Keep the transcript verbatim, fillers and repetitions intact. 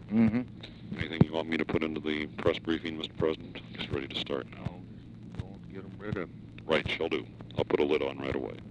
Mm-hmm. Anything you want me to put into the press briefing, Mister President? Just ready to start. Now, don't get them ready. Right, shall do. I'll put a lid on right away.